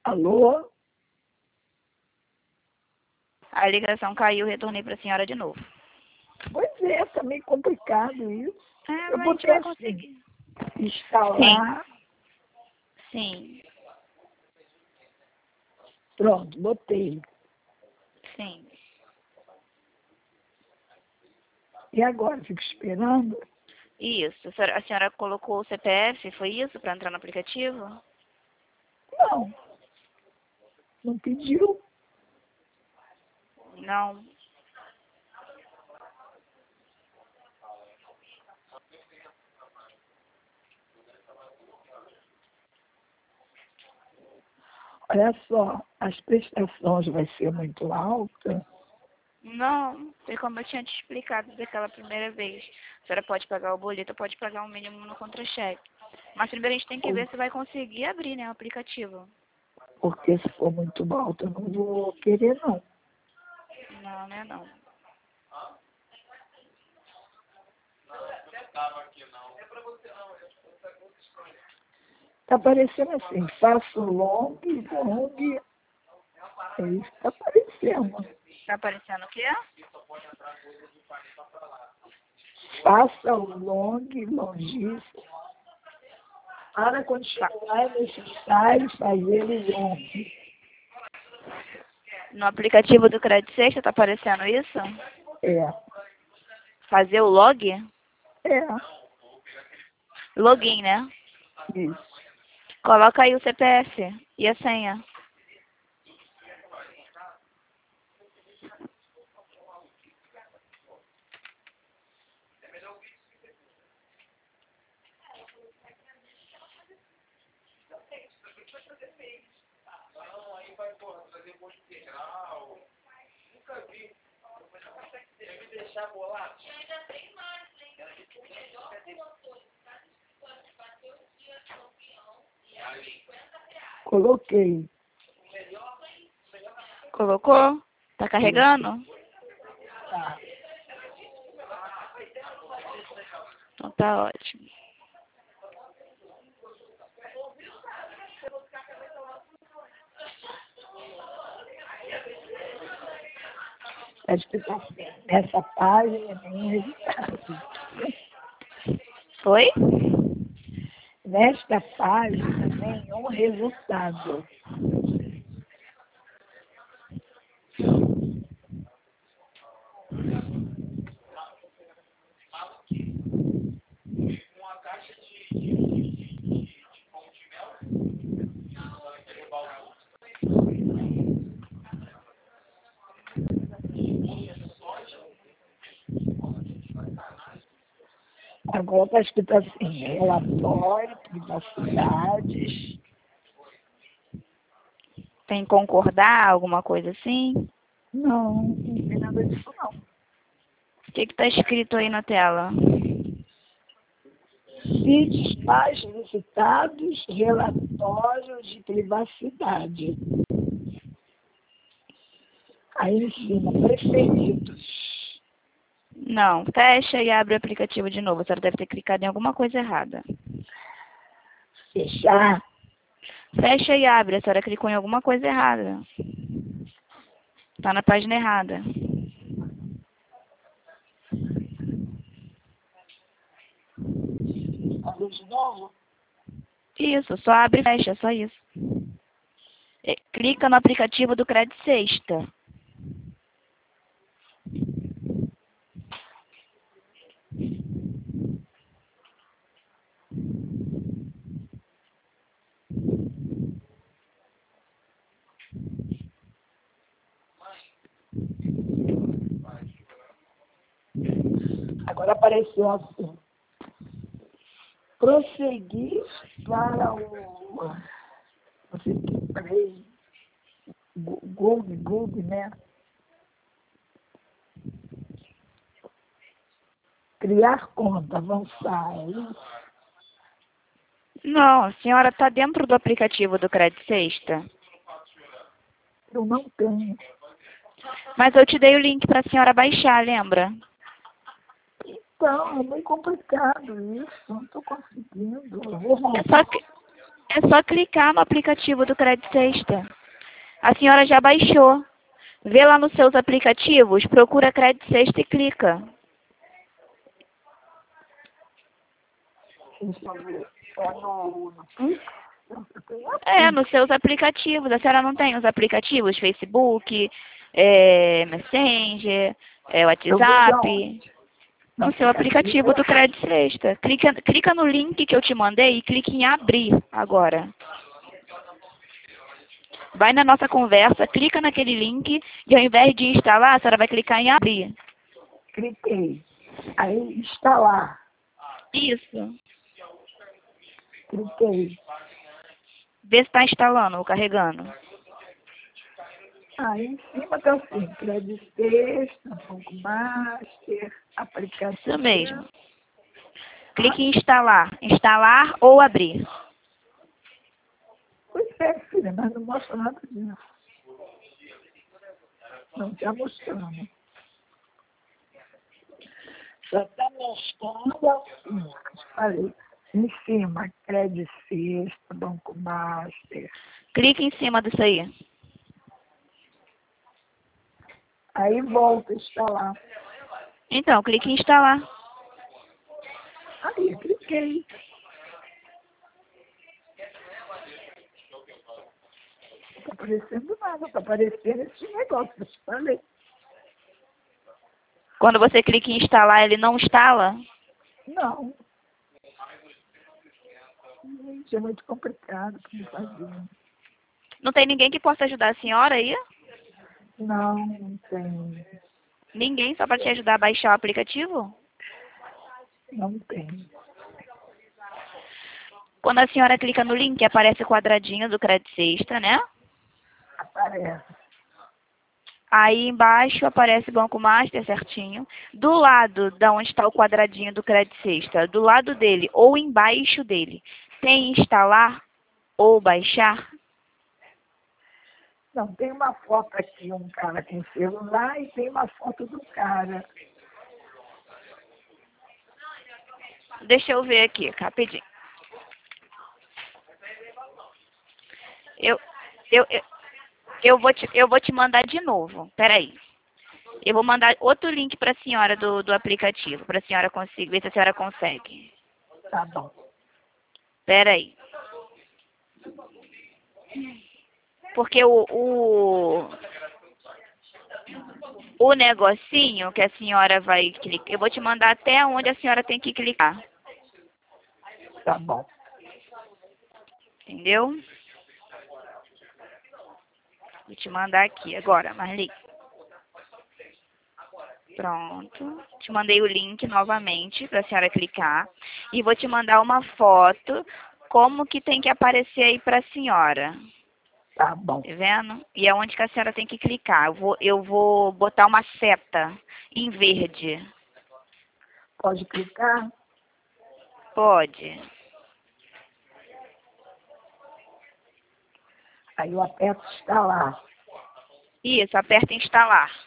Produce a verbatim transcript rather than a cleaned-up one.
Alô? A ligação caiu, retornei para a senhora de novo. Pois é, tá meio complicado isso. É, Eu mas a gente botei vai assim, conseguir. instalar, Sim, pronto, botei. sim. E agora, fico esperando? Isso. A senhora, a senhora colocou o C P F, foi isso, para entrar no aplicativo? Não, não pediu. Não. Olha só, as prestações vai ser muito alta. Não, foi como eu tinha te explicado daquela primeira vez. A senhora pode pagar o boleto, pode pagar o mínimo no contra-cheque. Mas primeiro a gente tem que ver se vai conseguir abrir, né, o aplicativo. Porque se for muito alta, eu não vou querer, não. Não, né, não. Tá aparecendo assim, faço long, long. É isso que tá aparecendo. Tá aparecendo o quê? Faça o long, longíssimo. Para continuar, é necessário fazer o long. No aplicativo do Crédito Sexta tá aparecendo isso? É, Fazer o log? é, Login, né? isso. Coloca aí o C P F e a senha. Coloquei. Colocou? Tá carregando? Tá. Então tá ótimo. Acho que tá assim. Nessa página tem resultado. Foi? Nesta página, nenhum resultado. Agora está escrito assim, relatório, privacidades. Tem que concordar, alguma coisa assim? Não, não tem nada disso não. O que que tá escrito aí na tela? Sítios mais visitados, relatório de privacidade. Aí em cima, preferidos. Não, fecha e abre o aplicativo de novo. A senhora deve ter clicado em alguma coisa errada. Fechar. Fecha e abre. A senhora clicou em alguma coisa errada. Tá na página errada. Abre de novo. Isso, só abre e fecha, só isso. É, clica no aplicativo do Crédito Sexta. Agora apareceu assim. Prosseguir para o... Você tem Google, Google, né? Criar conta, avançar. É isso? Não, a senhora está dentro do aplicativo do Crédito Sexta. Eu não tenho. Mas eu te dei o link para a senhora baixar, lembra? Então, é meio complicado isso. Não estou conseguindo. Eu vou É só, voltar. cli- É só clicar no aplicativo do Crédito Sexta. A senhora já baixou. Vê lá nos seus aplicativos, procura Crédito Sexta e clica. Deixa eu ver. É no, no Pix? Eu tenho a É, Pix. nos seus aplicativos. A senhora não tem os aplicativos? Facebook, é, Messenger, é, Eu vejo WhatsApp. aonde? No No seu aplicativo do Crédito Sexta. Clica, clica no link que eu te mandei e clique em abrir agora. Vai na nossa conversa, clica naquele link e ao invés de instalar, a senhora vai clicar em abrir. Cliquei. Aí, instalar. Isso. Cliquei. Vê se está instalando ou carregando. Aí, em cima tá assim, Crédito Sexta, Banco Master, aplicativo. Isso mesmo. Clique em instalar. Instalar ou abrir. Pois é, filha, mas não mostra nada disso. Não está mostrando. Só está mostrando assim, falei, em cima, Crédito Sexta, Banco Master. Clique em cima disso aí. Aí volta a instalar. Então, clique em instalar. Aí, cliquei. Não está aparecendo nada, está aparecendo esse negócio, eu te falei. Quando você clica em instalar, ele não instala? Não. Gente, é muito complicado como fazer. Não tem ninguém que possa ajudar a senhora aí? Não, não tem. Ninguém só para te ajudar a baixar o aplicativo? Não tem. Quando a senhora clica no link, aparece o quadradinho do Crédito Sexta, né? Aparece. Aí embaixo aparece Banco Master certinho. Do lado da onde está o quadradinho do Crédito Sexta, do lado dele ou embaixo dele, tem instalar ou baixar? Não, tem uma foto aqui, um cara com celular, e tem uma foto do cara. Deixa eu ver aqui, rapidinho. Eu, eu, eu, eu, vou, te, eu vou te mandar de novo. Peraí. Eu vou mandar outro link para a senhora do, do aplicativo, para a senhora conseguir, ver se a senhora consegue. Tá bom. Peraí. Porque o, o, o negocinho que a senhora vai clicar, eu vou te mandar até onde a senhora tem que clicar. Tá bom. Entendeu? Vou te mandar aqui agora, Marli. Pronto. Te mandei o link novamente para a senhora clicar. E vou te mandar uma foto como que tem que aparecer aí para a senhora. Tá bom. Tá vendo? E é onde que a senhora tem que clicar. Eu vou, eu vou botar uma seta em verde. Pode clicar? Pode. Aí eu aperto instalar. Isso, aperta em instalar.